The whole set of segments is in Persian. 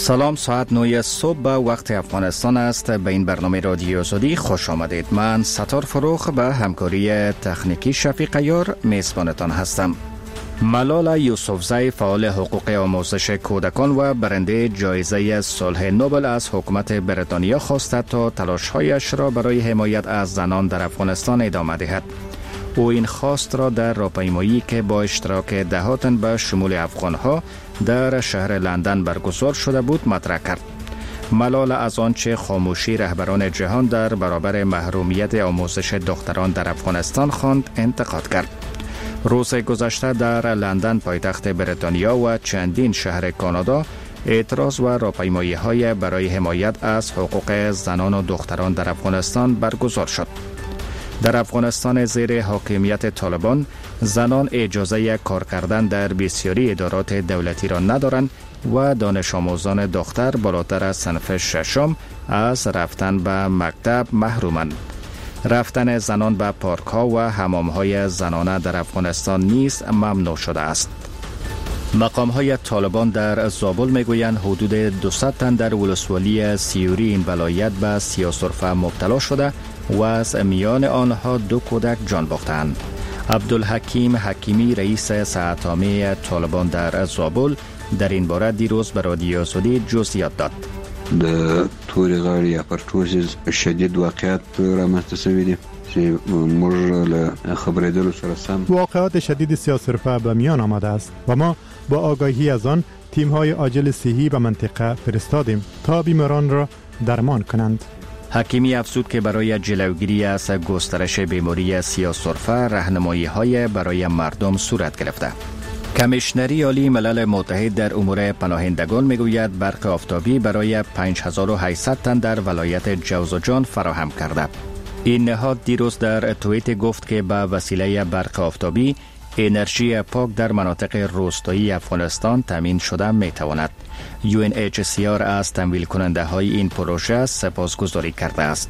سلام، ساعت 9 صبح به وقت افغانستان است. به این برنامه رادیو آزادی خوش آمدید. من ستار فروخ به همکاری تکنیکی شفیق عیار میزبانتان هستم. ملال یوسفزی، فعال حقوق آموزش کودکان و برنده جایزه صلح نوبل از حکومت بریتانیا خواسته تا تلاش‌هایش را برای حمایت از زنان در افغانستان ادامه دهد. او این خواست را در راهپیمایی که با اشتراک دهها تن به شمول افغانها در شهر لندن برگزار شده بود مطرح کرد. ملال از آنچه خاموشی رهبران جهان در برابر محرومیت آموزش دختران در افغانستان خواند انتقاد کرد. روز گذشته در لندن، پایتخت بریتانیا، و چندین شهر کانادا اعتراض و راهپیمایی‌های برای حمایت از حقوق زنان و دختران در افغانستان برگزار شد. در افغانستان زیر حاکمیت طالبان، زنان اجازه کار کردن در بسیاری ادارات دولتی را ندارند و دانش آموزان دختر بالاتر از صنف ششم از رفتن به مکتب محرومند. رفتن زنان به پارک ها و حمام های زنانه در افغانستان نیز ممنوع شده است. مقام های طالبان در زابل میگویند حدود 200 تن در ولسوالی سیوری این ولایت به سیاه‌سرفه مبتلا شده و از میان آنها 2 کودک جان باختند. عبدالحکیم حکیمی، رئیس ساعتنامه طالبان در زابل، در این باره دیروز به رادیو آزادی جزئیات داد. د تورې غاړې یا پرټوزیس شدید واقعیت رامنځته شوي دي چې موږ له خبرېدلو سره سم واقعات شدید سیاه‌سرفه به میان آمده است و ما با آگاهی از آن تیم‌های عاجل صحی به منطقه فرستادیم تا بیماران را درمان کنند. حکیمی افزود که برای جلوگیری از گسترش بیماری سیاه‌سرفه راهنمایی‌های برای مردم صورت گرفته. کمیشنری عالی ملل متحد در امور پناهندگان میگوید برق آفتابی برای 5800 تن در ولایت جوزجان فراهم کرده. این نهاد دیروز در توییت گفت که به وسیله برق آفتابی انرژی پاک در مناطق روستایی افغانستان تامین شده میتواند. UNHCR از تمویل کننده های این پروژه سپاسگزاری کرده است.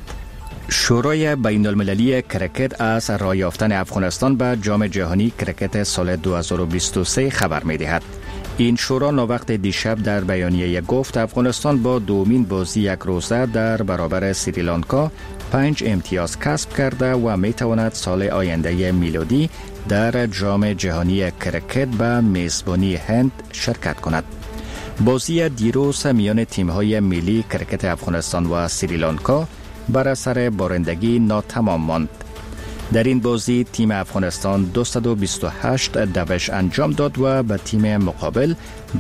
شورای بین المللی کرکت از راه یافتن افغانستان به جام جهانی کرکت سال 2023 خبر می دهد. این شورا ناوقت دیشب در بیانیه گفت افغانستان با دومین بازی یک روزه در برابر سریلانکا 5 امتیاز کسب کرده و می تواند سال آینده میلادی در جام جهانی کرکت به میزبانی هند شرکت کند. بازی دیروز میان تیم‌های ملی کرکت افغانستان و سریلانکا بر اثر بارندگی ناتمام ماند. در این بازی تیم افغانستان 228 دوش انجام داد و به تیم مقابل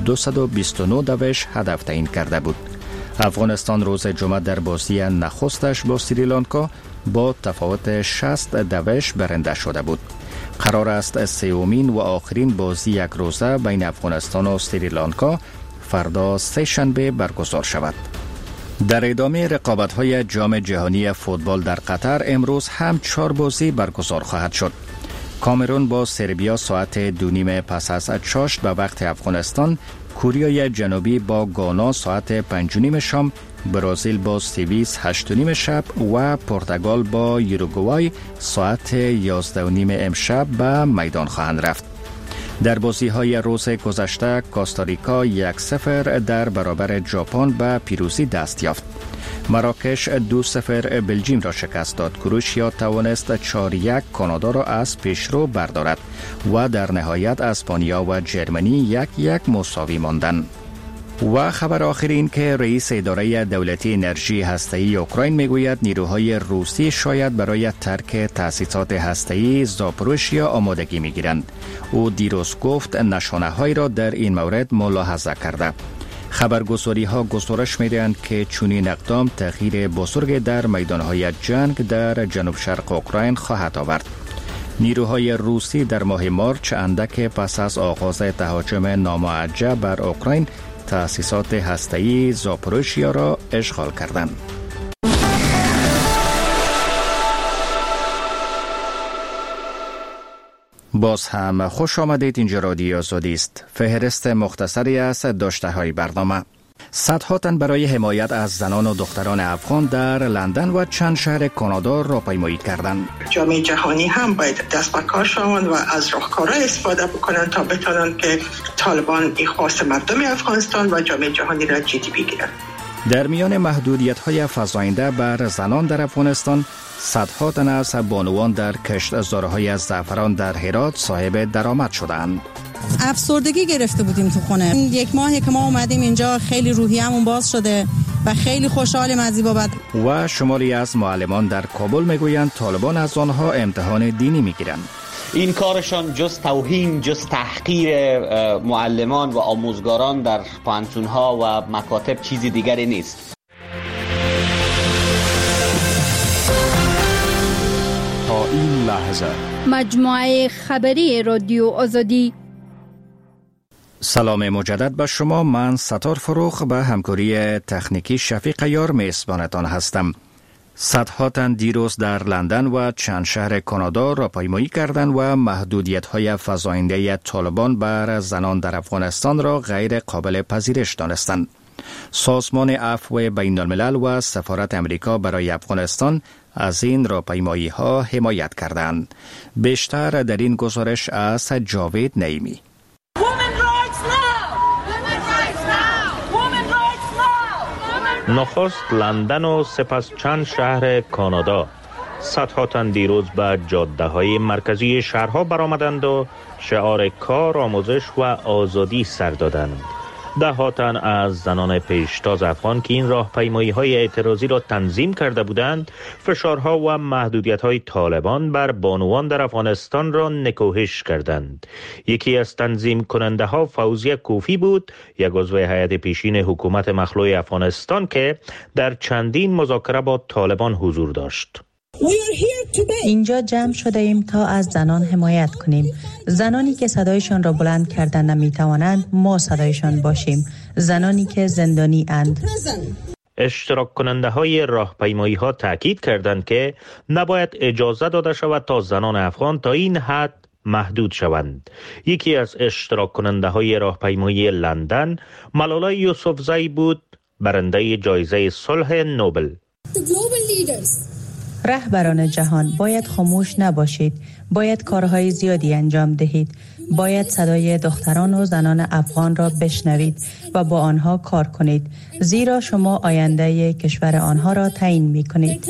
229 دوش هدف تعیین کرده بود. افغانستان روز جمعه در بازی نخستش با سریلانکا با تفاوت 60 دوش برنده شده بود. قرار است سومین و آخرین بازی یک روزه بین افغانستان و سریلانکا فردا سه شنبه برگزار شود. در ادامه رقابت‌های جام جهانی فوتبال در قطر امروز هم 4 بازی برگزار خواهد شد. کامرون با سربیا ساعت 2:30 پس از چاشت به وقت افغانستان، کره جنوبی با گانا ساعت 5:30 شام، برزیل با سوئیس 8:30 شب و پرتغال با یوروگوای ساعت 11:30 امشب به میدان خواهند رفت. در بازی‌های روز گذشته کاستاریکا 1-0 در برابر ژاپن به پیروزی دست یافت. مراکش 2-0 بلژیم را شکست داد. کروشیا توانست 4-1 کانادا را از پیشرو بردارد و در نهایت اسپانیا و جرمنی 1-1 مساوی ماندند. و خبر آخر این که رئیس اداره دولتی انرژی هسته‌ای اوکراین میگوید نیروهای روسی شاید برای ترک تأسیسات هسته‌ای زاپوروژیا آمادگی میگیرند. او دیروز گفت نشانه‌هایی را در این مورد ملاحظه کرده. خبرگزاری ها گزارش می‌دهند که چنین اقدام تغییر بزرگ در میدان‌های جنگ در جنوب شرق اوکراین خواهد آورد. نیروهای روسی در ماه مارچ اندک پس از آغاز تهاجم نامعجب بر اوکراین تأسیسات هسته‌ای زاپوروژیا را اشغال کردند. باز هم خوش آمدید. اینجا رادیو آزادی است. فهرست مختصری از داشته‌های برنامه. صدها تن برای حمایت از زنان و دختران افغان در لندن و چند شهر کانادا راهپیمایی کردند. جامعه جهانی هم باید دست به کار شوند و از راهکارها استفاده بکنند تا بتوانند که طالبان خواست مردم افغانستان و جامعه جهانی را جدی بگیرند. در میان محدودیت‌های فزاینده بر زنان در افغانستان، صدها تن از بانوان در کشتزارهای از زعفران در هرات صاحب درآمد شدند. افسردگی گرفته بودیم تو خونه. یک ماهی که ما اومدیم اینجا خیلی روحیه‌مون باز شده و خیلی خوشحالیم از این بابت. و شماری از معلمان در کابل میگویند طالبان از آنها امتحان دینی میگیرند. این کارشان جز توهین، جز تحقیر معلمان و آموزگاران در پانتونها و مکاتب چیزی دیگری نیست. تا این لحظه مجموعه خبری رادیو آزادی. سلام مجدد به شما. من ستار فروخ به همکاری تکنیکی شفیق یار میزبانتان هستم. صدها تن دیروز در لندن و چند شهر کانادا راهپیمایی کردند و محدودیت‌های فزاینده طالبان بر زنان در افغانستان را غیر قابل پذیرش دانستند. سازمان عفو بین الملل و سفارت امریکا برای افغانستان از این راهپیمایی‌ها حمایت کردند. بیشتر در این گزارش از جاوید نعیمی. نخست لندن و سپس چند شهر کانادا. صدها تن دیروز به جاده‌های مرکزی شهرها برآمدند و شعار کار، آموزش و آزادی سر دادند. ده‌ها تن از زنان پیشتاز افغان که این راهپیمایی‌های اعتراضی را تنظیم کرده بودند، فشارها و محدودیت‌های طالبان بر بانوان در افغانستان را نکوهش کردند. یکی از تنظیم کننده‌ها فوزیه کوفی بود، یک عضو هیئت پیشین حکومت مخلوع افغانستان که در چندین مذاکره با طالبان حضور داشت. اینجا جمع شده ایم تا از زنان حمایت کنیم. زنانی که صدایشان را بلند کردن نمیتوانند، ما صدایشان باشیم. زنانی که زندانی اند. اشتراک کننده های راهپیمایی ها تاکید کردند که نباید اجازه داده شود تا زنان افغان تا این حد محدود شوند. یکی از اشتراک کننده های راهپیمایی لندن، ملاله یوسفزئی بود، برنده جایزه صلح نوبل. رهبران جهان باید خاموش نباشید. باید کارهای زیادی انجام دهید. باید صدای دختران و زنان افغان را بشنوید و با آنها کار کنید، زیرا شما آینده کشور آنها را تعیین می کنید.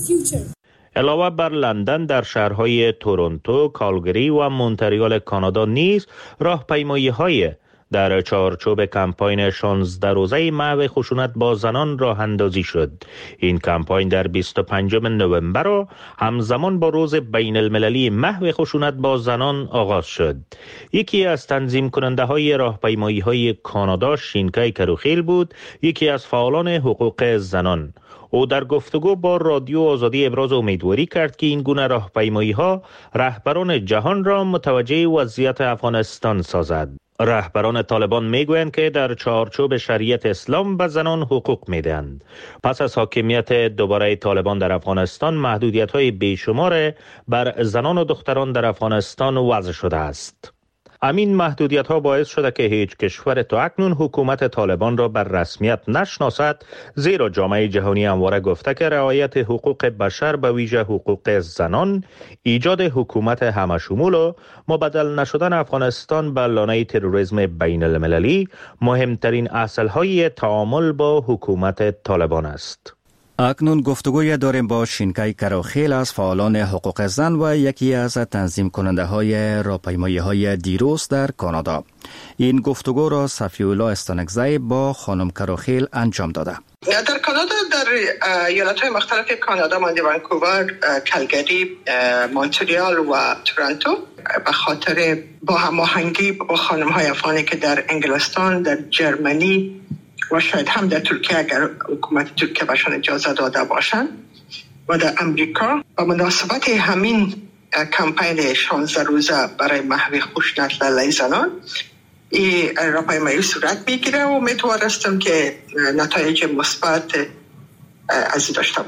علاوه بر لندن، در شهرهای تورنتو، کالگری و مونتریال کانادا نیز راهپیمایی‌های در چارچوب کمپاین 16 روزه محو خشونت با زنان راه اندازی شد. این کمپاین در 25 نوامبر را همزمان با روز بین المللی محو خشونت با زنان آغاز شد. یکی از تنظیم کننده های راهپیمایی های کانادا، شینکای کروخیل بود، یکی از فعالان حقوق زنان. او در گفتگو با رادیو آزادی ابراز امیدواری کرد که این گونه راهپیمایی ها رهبران جهان را متوجه وضعیت افغانستان سازد. رهبران طالبان میگویند که در چارچوب شریعت اسلام به زنان حقوق میدهند. پس از حاکمیت دوباره طالبان در افغانستان، محدودیت‌های بیشمار بر زنان و دختران در افغانستان وضع شده است. همین محدودیت‌ها باعث شده که هیچ کشور تا اکنون حکومت طالبان را بر رسمیت نشناسد، زیرا جامعه جهانی همواره گفته که رعایت حقوق بشر، به ویژه حقوق زنان، ایجاد حکومت همشمول و مبدل نشدن افغانستان به لانه تروریسم بین المللی مهمترین اصل‌های تعامل با حکومت طالبان است. اکنون گفتگوی داریم با شینکای کروخیل از فعالان حقوق زن و یکی از تنظیم کننده های راهپیمایی های دیروز در کانادا. این گفتگو را صفی‌الله استانکزی با خانم کروخیل انجام داده. در کانادا، در ایالت های مختلف کانادا مانند ونکوور، کالگری، مونتریال و تورنتو، به خاطر با هماهنگی با خانم های افغانی که در انگلستان، در جرمنی و شاید هم در ترکیه اگر حکومت ترکیه بهشان اجازه داده باشند و در امریکا، و مناسبت همین کمپین 16 روزه برای محو خشونت علیه زنان این راهپیمایی صورت میگیره و امیدوار هستم که نتایج مثبت از داشته باشه.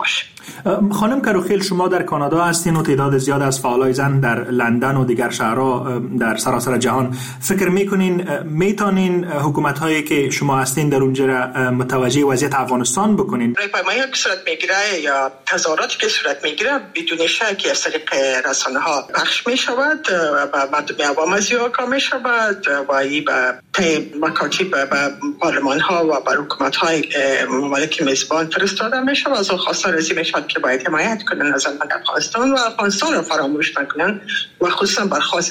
خانم کروخیل، شما در کانادا هستین و تعداد زیاد از فعالای زن در لندن و دیگر شهرها در سراسر جهان. فکر میکنین میتونین حکومت هایی که شما هستین در اونجا متوجه وضعیت افغانستان بکنین؟ پیمایی که صورت میگیره یا تظاهراتی که صورت میگیره بدون شک از طریق رسانه ها پخش میشود و مردم عوام از آگاه میشود و این به مکاتب و پارلمان ها و به حکومت های ممالک میزبان فرستاده میشود. از خواستار ازی میشود که باید حمایت کنن از افغانستان و افغانستان رو فراموش نکنن و خصوصا برخواست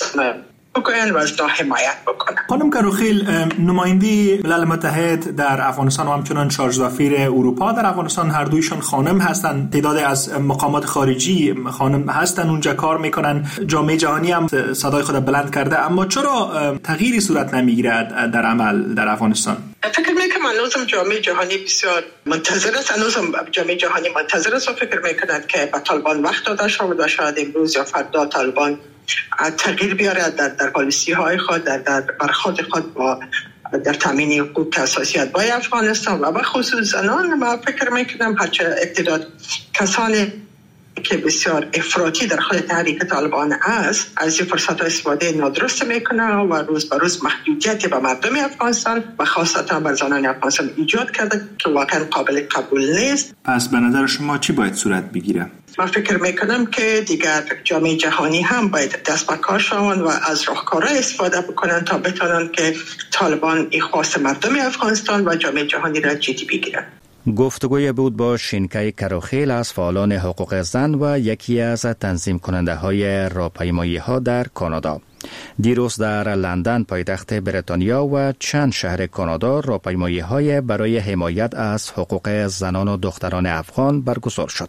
بکنن و از حمایت بکنن. خانم کروخیل، نماینده ملل متحد در افغانستان و همچنان شارژ دافیر اروپا در افغانستان هر دویشون خانم هستن. تعداد از مقامات خارجی خانم هستن اونجا کار میکنن. جامعه جهانی هم صدای خود بلند کرده، اما چرا تغییری صورت نمیگیرد در عمل در افغانستان؟ فکر میکنم هنوزم جامعه جهانی بسیار منتظر است. هنوزم جامعه جهانی منتظر است و فکر میکند که به طالبان وقت داده شود و شاید امروز یا فردا طالبان تغییر بیارد در پالیسی های خود، در برخورد خود با در تامین حقوق اساسی اتباع افغانستان و به خصوص زنان. ما فکر میکنم هرچه اقتدار کسانی که بسیار افراطی در خود تحریک طالبان است از این فرصت استفاده نادرست میکنه و روز به روز محدودیت به مردم افغانستان و خاصتا بر زنان افغانستان ایجاد کرده که واقعا قابل قبول نیست. پس به نظر شما چی باید صورت بگیره؟ من فکر میکنم که دیگر جامعه جهانی هم باید دست به کار شوند و از راهکارهای استفاده بکنن تا بتونن که طالبان این خواست مردم افغانستان و جامعه جهانی را جدی بگیرن. گفتگوی بود با شینکای کروخیل از فعالان حقوق زن و یکی از تنظیم کننده های راهپیمایی ها در کانادا. دیروز در لندن پایتخت بریتانیا و چند شهر کانادا راهپیمایی های برای حمایت از حقوق زنان و دختران افغان برگزار شد.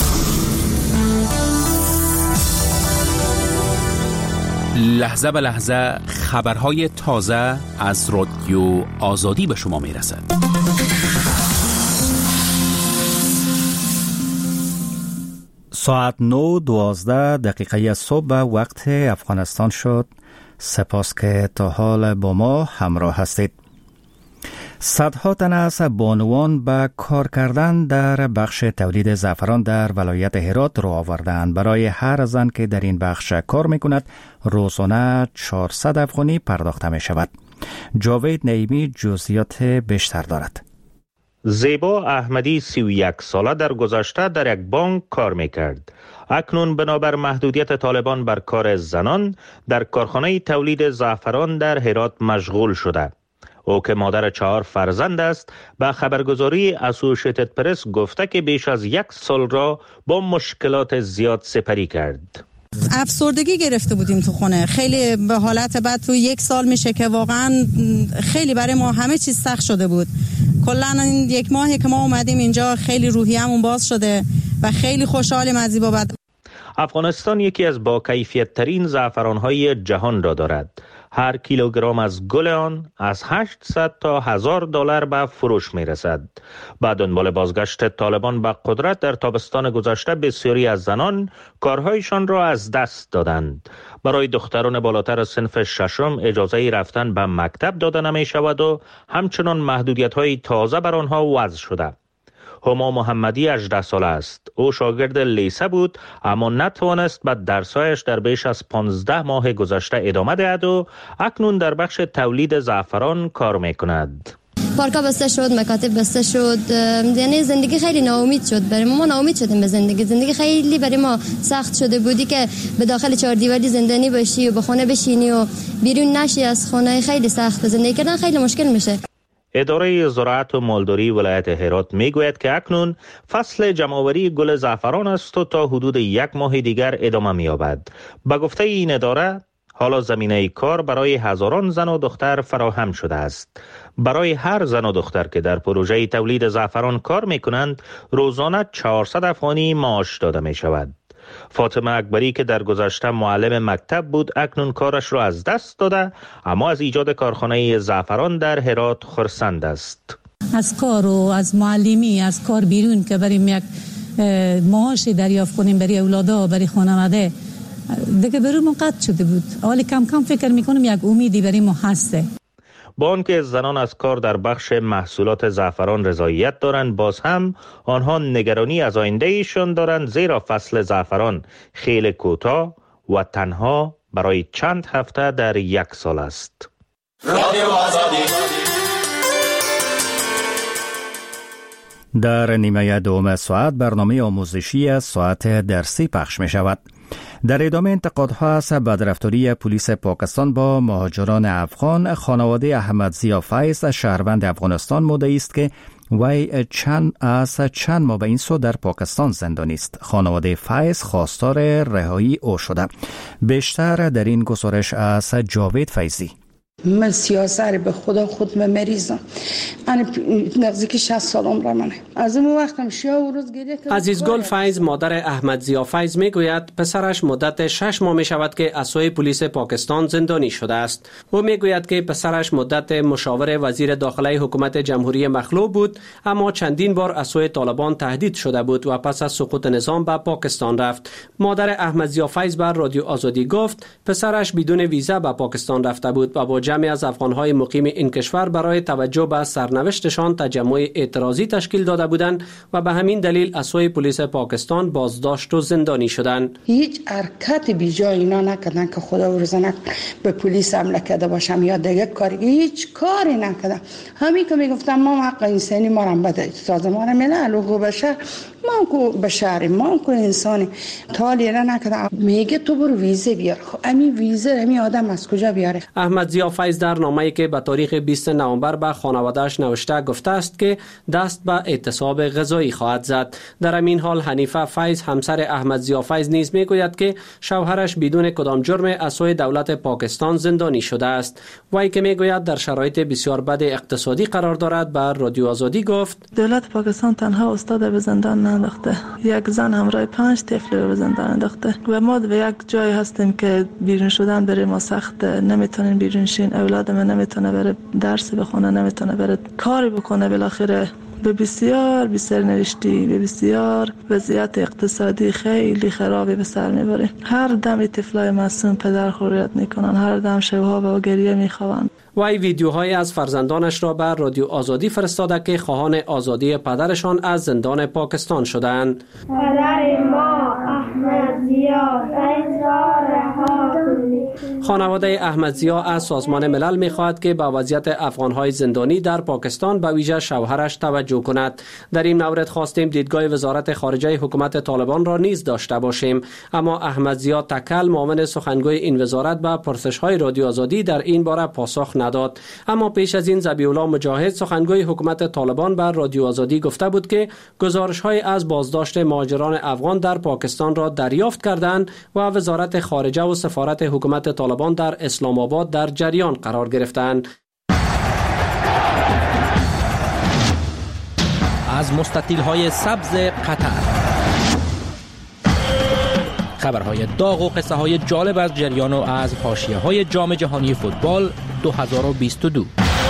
لحظه به لحظه خبرهای تازه از رادیو آزادی به شما میرسد. ساعت 9:12 صبح وقت افغانستان شد. سپاس که تا حال با ما همراه هستید. صدها تن از بانوان به کار کردن در بخش تولید زعفران در ولایت هرات رو آوردند. برای هر زن که در این بخش کار میکند روزانه 400 افغانی پرداخته می شود. جاوید نعیمی جزئیات بیشتر دارد. زیبا احمدی 31 ساله در گذشته در یک بانک کار میکرد. اکنون بنابر محدودیت طالبان بر کار زنان در کارخانه تولید زعفران در هرات مشغول شده. او که مادر 4 فرزند است به خبرگزاری اسوشیتد پرس گفته که بیش از 1 سال را با مشکلات زیاد سپری کرد. افسردگی گرفته بودیم تو خونه، خیلی به حالت بد. تو 1 سال میشه که واقعا خیلی برای ما همه چیز سخت شده بود. کلا این 1 ماهی که ما اومدیم اینجا خیلی روحیه‌مون باز شده و خیلی خوشحالیم از این بابت. افغانستان یکی از با کیفیت ترین زعفران‌های جهان را دارد. هر کیلوگرم از گل آن از 800 تا $1000 به فروش می رسد. با دنبال بازگشت طالبان به قدرت در تابستان گذشته بسیاری از زنان کارهایشان را از دست دادند. برای دختران بالاتر صنف 6 اجازه رفتن به مکتب داده نمی شود و همچنان محدودیت های تازه بر آنها وضع شده. هما محمدی 18 ساله است. او شاگرد لیسه بود اما نتوانست به درسایش در بیش از 15 ماه گذشته ادامه دهد و اکنون در بخش تولید زعفران کار میکند. پارکا بسته شد، مکاتب بسته شد، یعنی زندگی خیلی ناامید شد. برای ما ناامید شدیم به زندگی خیلی برای ما سخت شده بودی که به داخل 4 دیواری زندانی باشی و به خونه بشینی و بیرون نشی از خونه. خیلی سخت، زندگی کردن خیلی مشکل میشه. اداره زراعت و مالداری ولایت هرات میگوید که اکنون فصل جمع‌آوری گل زعفران است و تا حدود 1 ماه دیگر ادامه می‌یابد. به گفته این اداره حالا زمینه کار برای هزاران زن و دختر فراهم شده است. برای هر زن و دختر که در پروژه تولید زعفران کار می‌کنند روزانه 400 افغانی معاش داده می‌شود. فاطمه اکبری که در گذشته معلم مکتب بود اکنون کارش را از دست داده اما از ایجاد کارخانه زعفران در هرات خرسند است. از کار و از معلمی از کار بیرون که بریم یک معاشی دریافت کنیم برای اولادا برای خانواده دیگه برای ما قطع شده بود. حالا کم کم فکر میکنم یک امیدی برای ما هسته. با آنکه زنان از کار در بخش محصولات زعفران رضایت دارند، باز هم آنها نگرانی از آینده ایشان دارند، زیرا فصل زعفران خیلی کوتاه و تنها برای چند هفته در یک سال است. در نیمه دوم ساعت برنامه آموزشی ساعت درسی پخش می شود. در ادامه انتقادها از بدرفتاری پلیس پاکستان با مهاجران افغان، خانواده احمد ضیا فیض شهروند افغانستان مدعی است که وی چند ماه به این سو در پاکستان زندانی است. خانواده فیض خواستار رهایی او شده. بیشتر در این گزارش از جاوید فیضی. من سیاست به خدا خود مریضم. من نزدیک 60 سال عمر منه. از اون وقتم شب و روز گریه کردم. عزیزگل فیض مادر احمد ضیا فیض میگوید پسرش مدت 6 ماه میشود که از سوی پلیس پاکستان زندانی شده است. او میگوید که پسرش مدت مشاور وزیر داخلی حکومت جمهوری مخلوع بود، اما چندین بار از سوی طالبان تهدید شده بود و پس از سقوط نظام به پاکستان رفت. مادر احمد ضیا فیض بر رادیو آزادی گفت پسرش بدون ویزا به پاکستان رفته بود و با جمعی از افغان‌های مقیم این کشور برای توجه به سرنوشتشان تجمع اعتراضی تشکیل داده بودند و به همین دلیل از سوی پلیس پاکستان بازداشت و زندانی شدند. هیچ حرکت بیجای اینا نکردن که خدا ورزنک به پلیس حمله کرده باشم یا دیگه کاری، هیچ کاری نکردن. همین که میگفتم ما حق انسانی ما را بده، سازمان ملل حقوق بشر ما کو بشری ما کو انسانی تالی را نکردن. میگه تو برو ویزه بیار. خب همین ویزه همین آدم از کجا بیاره؟ احمد ضیا فیض در نامه‌ای که به تاریخ 20 نوامبر به خانواده‌اش نوشته گفته است که دست به اعتصاب غذایی خواهد زد. در همین حال حنیفه فیض همسر احمد ضیا فیض نیز میگوید که شوهرش بدون کدام جرم از سوی دولت پاکستان زندانی شده است. وی که میگوید در شرایط بسیار بد اقتصادی قرار دارد بر رادیو آزادی گفت دولت پاکستان تنها استاد به زندان انداخته، یک زن همراه 5 طفل رو به زندان انداخته و ما به یک جای هستیم که بیرون شدن برای ما سخت، نمیتونیم بیرون شین، اولاد من نمیتونه بره درس بخونه، نمیتونه بره کاری بکنه، بالاخره به بسیار سرنوشتی، به بسیار وضعیت اقتصادی خیلی خرابی به سر میبره. هر دم طفلای معصوم پدر خوریت میکنن، هر دم شبها با گریه میخوان. وی ویدیوهای از فرزندانش را بر رادیو آزادی فرستاده که خواهان آزادی پدرشان از زندان پاکستان شدند. پدر ما احمد ضیا فیض را رها کنید. خانواده احمد ضیا از سازمان ملل می‌خواهد که به وضعیت افغان‌های زندانی در پاکستان به ویژه شوهرش توجه کند. در این مورد خواستیم دیدگاه وزارت خارجه حکومت طالبان را نیز داشته باشیم، اما احمد ضیا تکل معاون سخنگوی این وزارت به پرسش‌های رادیو آزادی در این باره پاسخ نداد. اما پیش از این ذبیح الله مجاهد سخنگوی حکومت طالبان بر رادیو آزادی گفته بود که گزارش‌های از بازداشت مهاجران افغان در پاکستان را دریافت کردند و وزارت خارجه و سفارت حکومت طالبان در اسلام آباد در جریان قرار گرفتند. از مستطیل‌های سبز قطر خبرهای داغ و قصه های جالب از جریان و از حاشیه‌های جام جهانی فوتبال 2022.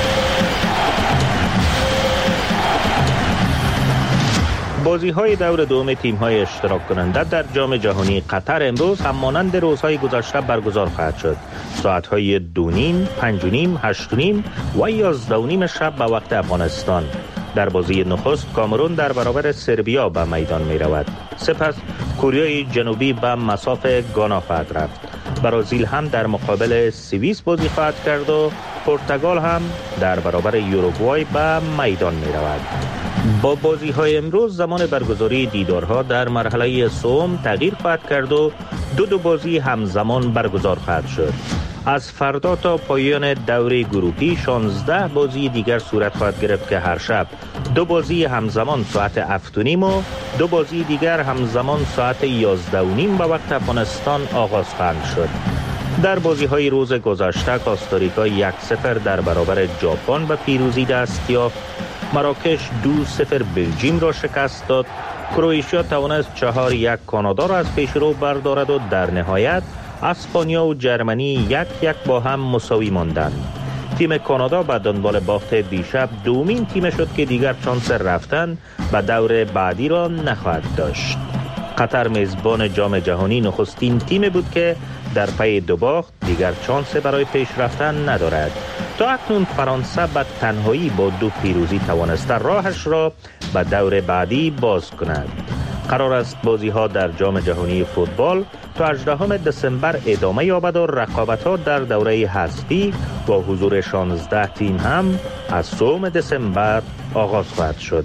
بازی‌های دور دوم تیم‌های اشتراک کننده در جام جهانی قطر امروز هم مانند روزهای گذشته برگزار خواهد شد. ساعت‌های 2:30، 5:30، 8:30 و 11:30 شب به وقت افغانستان. در بازی نخست کامرون در برابر سربیا به میدان می رود. سپس کره جنوبی به مساف گانا خواهد رفت. برزیل هم در مقابل سوئیس بازی خواهد کرد و پرتغال هم در برابر یوروگوای به میدان می رود. با بازی های امروز زمان برگزاری دیدارها در مرحله سوم تغییر خواهد کرد و دو بازی همزمان برگزار خواهد شد. از فردا تا پایان دوره گروهی 16 بازی دیگر صورت خواهد گرفت که هر شب 2 بازی همزمان ساعت 7:30 و 2 بازی دیگر همزمان ساعت 11:30 به وقت افغانستان آغاز خواهند شد. در بازی های روز گذشته کاستاریکا 1-0 در برابر ژاپن به پیروزی دست یافت. مراکش 2-0 بلژیم را شکست داد. کرواتیا توانست 4-1 کانادا را از پیشرو بردارد و در نهایت اسپانیا و جرمنی 1-1 با هم مساوی ماندند. تیم کانادا به دنبال باخت دیشب دومین تیم شد که دیگر چانس رفتن به دور بعدی را نخواهد داشت. قطر میزبان جام جهانی نخستین تیم بود که در پی 2 باخت دیگر چانس برای پیش رفتن ندارد. تا اکنون فرانسه به تنهایی با 2 پیروزی توانسته راهش را به دور بعدی باز کند. قرار است بازی ها در جام جهانی فوتبال تا 18 دسامبر ادامه یابد و رقابت ها در دوره حذفی با حضور 16 تیم هم از 3 دسامبر آغاز خواهد شد.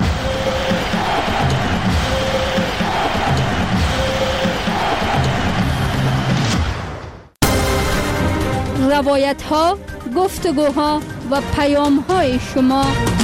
روایت ها، گفتگوها و پیام های شما.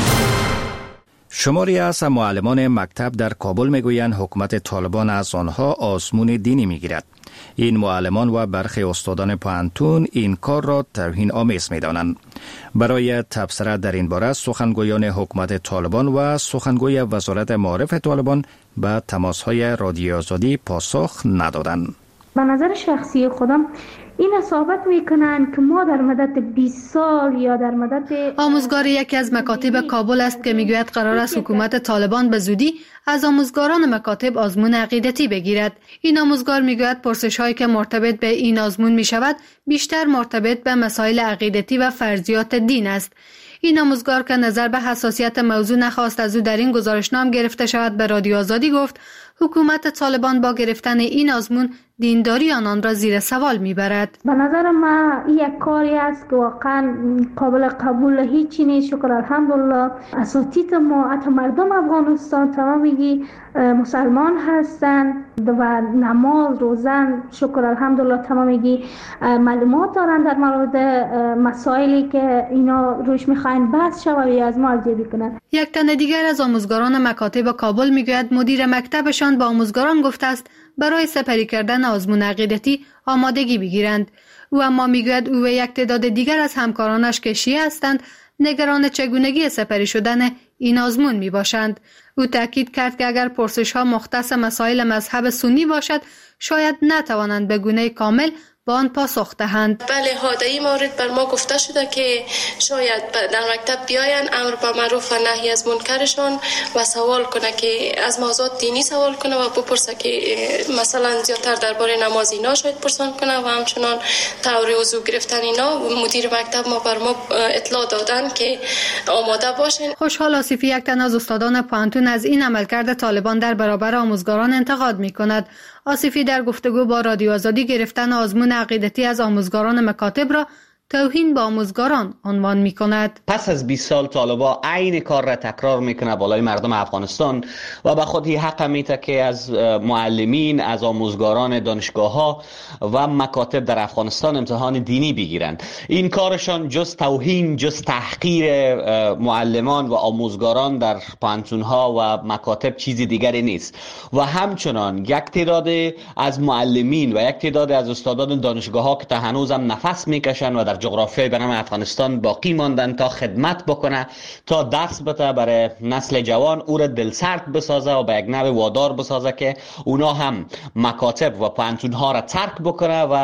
شماری از معلمان مکتب در کابل میگویند حکومت طالبان از آنها آزمون دینی میگیرد. این معلمان و برخی استادان پانتون این کار را توهین آمیز میدانند. برای تبصره در این باره سخنگویان حکومت طالبان و سخنگوی وزارت معارف طالبان به تماس‌های رادیو آزادی پاسخ ندادند. به نظر شخصی خودم این ثابت میکنن که ما در مدت 20 سال یا در مدت آموزگار یکی از مکاتب کابل است که میگوید قرار است حکومت طالبان به زودی از آموزگاران مکاتب آزمون عقیدتی بگیرد. این آموزگار میگوید پرسش هایی که مرتبط به این آزمون میشود بیشتر مرتبط به مسائل عقیدتی و فرضیات دین است. این آموزگار که نظر به حساسیت موضوع نخواست از او در این گزارشنامه گرفته شود به رادیو آزادی گفت حکومت طالبان با گرفتن این آزمون دینداری آنان را زیر سوال میبرد. به نظر من یک کاری است که واقعا قابل قبول هیچی نیست. شکر الحمدلله اساتید ما حتی مردم افغانستان تمامی مسلمان هستند و نماز روزن شکر الحمدلله تمامی معلومات دارند در مورد مسائلی که اینا روش میخواین بحث شود یا از ما ارزیابی کنند. یک تن دیگر از آموزگاران مکاتب کابل میگوید مدیر مکتبشان با آموزگاران گفته است برای سپری کردن آزمون عقیدتی آمادگی بگیرند. او اما میگوید او و یک تعداد دیگر از همکارانش که شیعه هستند نگران چگونگی سپری شدن این آزمون می باشند. او تاکید کرد که اگر پرسش ها مختص مسائل مذهب سنی باشد شاید نتوانند به گونه کامل با آن پاسخ دهند. بله در این مورد بر ما گفته شده که شاید در مکتب بیاین امر به معروف و نهی از منکرشان و سوال کنه که از موضوعات دینی سوال کنه و بپرسه که مثلا زیادتر درباره نماز اینا شاید پرسان کنه و همچنان طور وضو گرفتن اینا. مدیر مکتب ما بر ما اطلاع دادن که آماده باشین. خوشحال آصفی یک تن از استادان پانتون از این عملکرد طالبان در برابر آموزگاران انتقاد می‌کند. آصفی در گفتگو با رادیو آزادی گرفتن آزمون عقیدتی از آموزگاران مکاتب را توهین به آموزگاران عنوان می کند. پس از 20 سال طالبا عین کار را تکرار میکنه بالای مردم افغانستان و به خودی حق میته که از معلمین، از آموزگاران دانشگاه ها و مکاتب در افغانستان امتحان دینی بگیرند. این کارشان جز توهین، جز تحقیر معلمان و آموزگاران در پانتون ها و مکاتب چیزی دیگری نیست. و همچنان یک تعداد از معلمین و یک تعداد از استادان دانشگاه ها که تا هنوزم نفس میکشن و در جغرافیای بنام افغانستان باقی ماندن تا خدمت بکنه، تا درس بده برای نسل جوان، او را دلسرد بسازه و به یک نوع وادار بسازه که اونا هم مکاتب و پانتونها را ترک بکنه و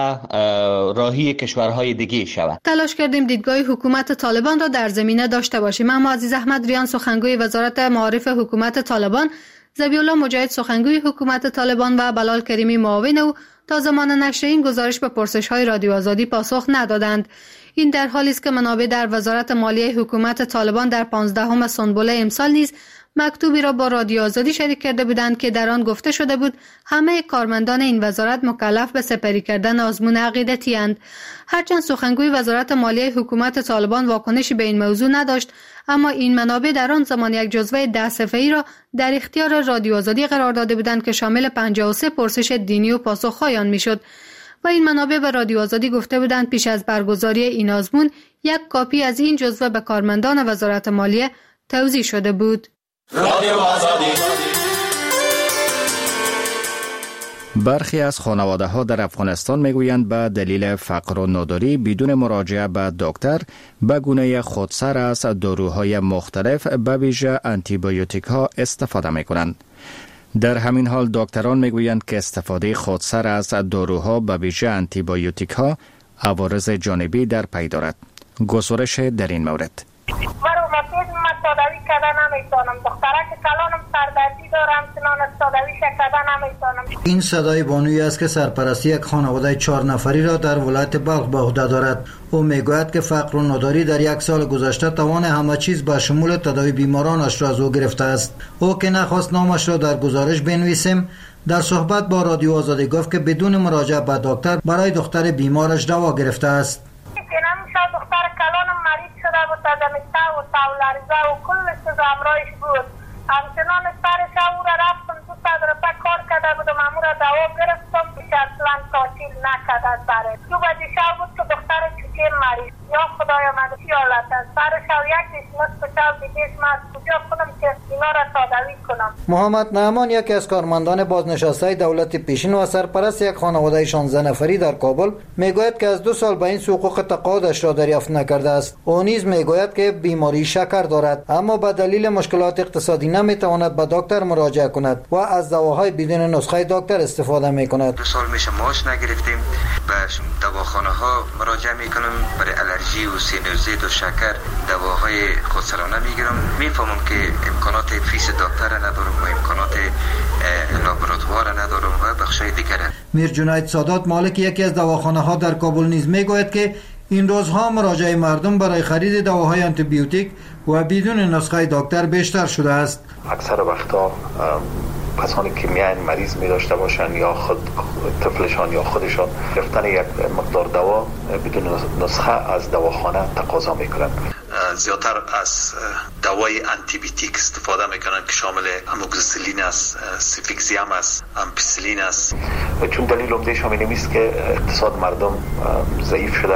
راهی کشورهای دیگه شود. تلاش کردیم دیدگاه حکومت طالبان را در زمینه داشته باشیم، اما عزیز احمد ریان سخنگوی وزارت معارف حکومت طالبان، ذبیح الله مجاهد سخنگوی حکومت طالبان و بلال کریمی معاون او تا زمان نشر این گزارش به پرسش‌های رادیو آزادی پاسخ ندادند. این در حالی است که منابع در وزارت مالیه حکومت طالبان در 15 سنبل امسال نیز مکتوبی را با رادیو آزادی شریک کرده بودند که در آن گفته شده بود همه کارمندان این وزارت مکلف به سپری کردن آزمون عقیدتی اند. هرچند سخنگوی وزارت مالیه حکومت طالبان واکنشی به این موضوع نداشت، اما این منابع در آن زمان یک جزوه 10 صفحه‌ای را در اختیار رادیو آزادی قرار داده بودند که شامل 53 پرسش دینی و پاسخ‌های آن میشد و این منابع به رادیو آزادی گفته بودند پیش از برگزاری این آزمون یک کاپی از این جزوه به کارمندان وزارت مالیه توزیع شده بود. رادیو آزادی. برخی از خانواده ها در افغانستان میگویند به دلیل فقر و نداری بدون مراجعه به دکتر به گونه خودسر از داروهای مختلف به ویژه آنتی بیوتیک ها استفاده میکنند. در همین حال دکتران میگویند که استفاده خودسر از داروها به ویژه آنتی بیوتیک ها عوارض جانبی در پی دارد. گزارش در این مورد. سادوی کردن نمیتونم. دخترک کلانم سردردی دارم، چنان سادوی کردن نمیتونم. این صدای بانویی است که سرپرستی یک خانواده 4 نفری را در ولایت بلخ به عهده دارد. او میگوید که فقر و نداری در یک سال گذشته توان همه چیز به شمول تداوی بیمارانش را از او گرفته است. او که نخواست نامش را در گزارش بنویسیم، در صحبت با رادیو آزادی گفت که بدون مراجعه به دکتر برای دختر بیمارش دوا گرفته است. دختر کلانم مریض شده بود، دمیسته و تاولارزه و کل چیز امرایش بود. همچنان سرش او را رفتم 200 روپه کار کرده بودم، امو را دوا گرفتم که اصلا تاثیر نکرده سرش. 2 بجه شب بود که دختر چکیم مریض. یا خدایا من چی حالت است؟ سرش او یک نصف شب دیگهش من کجا کنم که اینا را تداوی کنم. محمد نعمان یکی از کارمندان بازنشسته دولت پیشین و سرپرست یک خانواده 16 نفری در کابل میگوید که از 2 سال به این حقوق تقاعدش را دریافت نکرده است. او نیز میگوید که بیماری شکر دارد، اما به دلیل مشکلات اقتصادی نمیتواند به دکتر مراجعه کند و از دواهای بدون نسخه دکتر استفاده میکند. 2 سال میشه معاش نگرفتیم، به دواخانه ها مراجعه میکنم، برای الرژی و سینوزیت و شکر دواهای خودسرانه میگیرم. میفهمم که امکانات فیس دکتر ندارم و امکانات لابراتوار ندارم و بخشای دیگر. میر جنید سادات مالک یکی از دواخانه ها در کابل نیز میگوید که این روزها مراجعه مردم برای خرید دواهای آنتی بیوتیک و بدون نسخه دکتر بیشتر شده است. اکثر وقتا کسانی که میان مریض می داشته باشند یا خود طفلشان یا خودشان گرفتن یک مقدار دوا بدون نسخه از دواخانه تقاضا میکنند. زیادتر از دوای آنتی بیوتیک استفاده میکنند که شامل اموکسیسیلین است، سیفیکزیم است، امپیسیلین است. چون دلیل عمده‌اش همین است که اقتصاد مردم ضعیف شده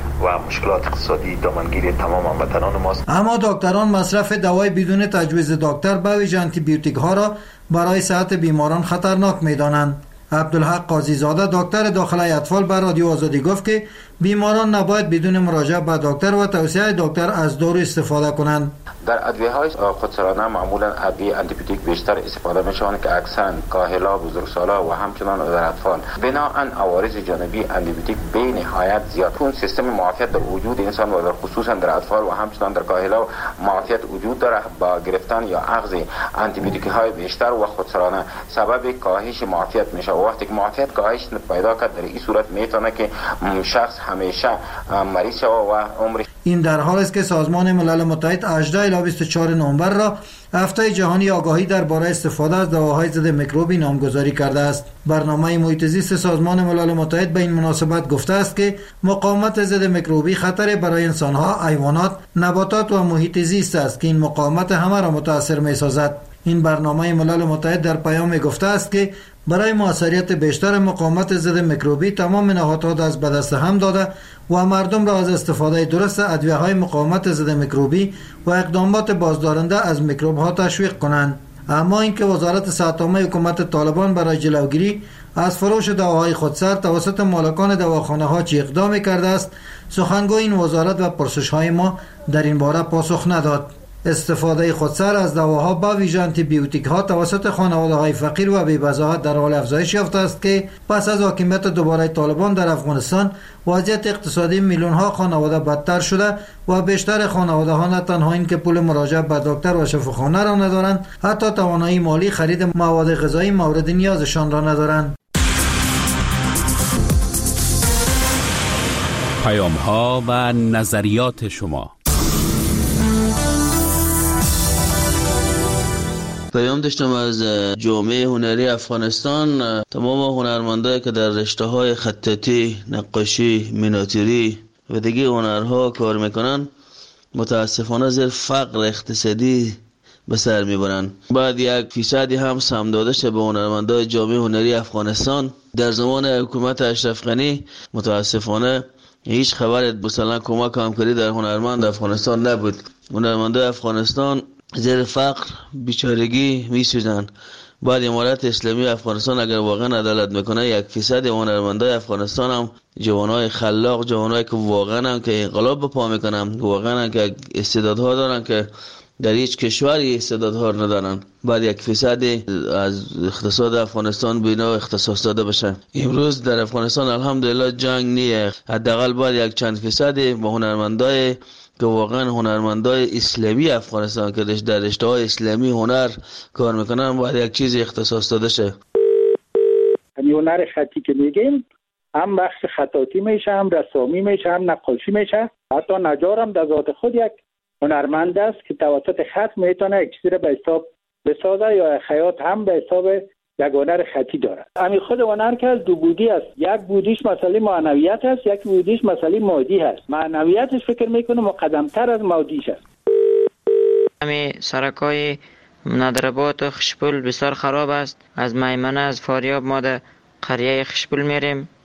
و مشکلات اقتصادی دامنگیر تمام هموطنان ماست. اما دکتران مصرف دوای بدون تجویز دکتر به ویژه آنتی بیوتیک ها را برای صحت بیماران خطرناک می‌دانند. عبدالحق قاضی زاده دکتر داخله اطفال به رادیو آزادی گفت که بیماران نباید بدون مراجعه به دکتر و توصیه دکتر از دارو استفاده کنند. در ادویه‌های خودسرانه معمولا ادویه آنتیبیوتیک بیشتر استفاده می‌شوند که اکثرا کاهلا، بزرگسالا و همچنان در اطفال. بنابراین عوارض جانبی آنتیبیوتیک به نهایت زیاد. چون سیستم معافیت در وجود انسان و در خصوصا در اطفال و همچنان در کاهلا معافیت وجود دارد، با گرفتن یا اخذ آنتیبیوتیک‌های بیشتر و خودسرانه سبب کاهش معافیت میشه. وقتی که معافیت کاهش پیدا کرد در این صورت میتونه که شخص همیشه مریض شود و عمر. این در حالی است که سازمان ملل متحد 18 الی 24 نوامبر را هفته جهانی آگاهی درباره استفاده از دواهای ضد میکروبی نامگذاری کرده است. برنامه محیط زیست سازمان ملل متحد به این مناسبت گفته است که مقاومت ضد میکروبی خطر برای انسان‌ها، حیوانات، نباتات و محیط زیست است که این مقاومت همه را متاثر می‌سازد. این برنامه ملل متحد در پیام گفته است که برای موثریت بیشتر مقاومت ضد میکروبی تمام نهادها از به دست هم داده و مردم را از استفاده درست ادویه‌های مقاومت ضد میکروبی و اقدامات بازدارنده از میکروب‌ها تشویق کنند. اما اینکه وزارت صحت عامه حکومت طالبان برای جلوگیری از فروش دواهای خودسر توسط مالکان دواخانه‌ها چه اقدامی کرده است، سخنگوی این وزارت و پرسش‌های ما در این باره پاسخ نداد. استفاده خودسر از دواها با ویژه آنتی بیوتیک ها توسط خانواده‌های فقیر و بی‌بضاعت در حال افزایش یافته است که پس از حاکمیت دوباره طالبان در افغانستان وضعیت اقتصادی میلیون ها خانواده بدتر شده و بیشتر خانواده ها نه تنها این که پول مراجعه به دکتر و شفاخانه را ندارند، حتی توانایی مالی خرید مواد غذایی مورد نیازشان را ندارند. پیام ها و نظریات شما. پیام داشتم از جامعه هنری افغانستان. تمام هنرمندایی که در رشته‌های خطاطی، نقاشی، میناتوری و دیگه هنرها کار میکنن متاسفانه زیر فقر اقتصادی به سر میبرن. بعد 1% هم سهم داده شده به هنرمندای جامعه هنری افغانستان. در زمان حکومت اشرف غنی متاسفانه هیچ خبر مثلا کمک همکاری در هنرمند افغانستان نبود. هنرمندای افغانستان زیر فقر بیچارگی میسوزن. بعد امارت اسلامی افغانستان اگر واقعا عدالت میکنه 1% هنرمندای افغانستان هم جوانای خلاق، جوانایی که واقعا هم که انقلاب بپا میکنن، واقعا هم که استعدادها دارن که در هیچ کشوری استعدادها ندارن، بعد 1% از اقتصاد افغانستان بینا اختصاص داده بشه. امروز در افغانستان الحمدلله جنگ نیه، حداقل باید یک چند فیصد با هنرمندای که واقعا هنرمندای اسلامی افغانستان که در رشته‌های اسلامی هنر کار میکنن باید یک چیز اختصاص داده شه. همین هنر خطی که میگیم هم بخش خطاطی میشه، هم رسامی میشه، هم نقاشی میشه. حتی نجار هم در ذات خود یک هنرمند است که توسط خط میتونه یک چیزی رو به حساب بسازه یا خیاط هم به حساب یک هنر خطی دارد. همین خود هنر که از دو بودی است. یک بودیش مسئله معنویت است، یک بودیش مسئله مادی است. معنویتش فکر میکنه مقدمتر از مادیش است. همین سرکای ندربات و خشپول بسیار خراب است. از میمنه از فاریاب ما در قریه خشپول میریم.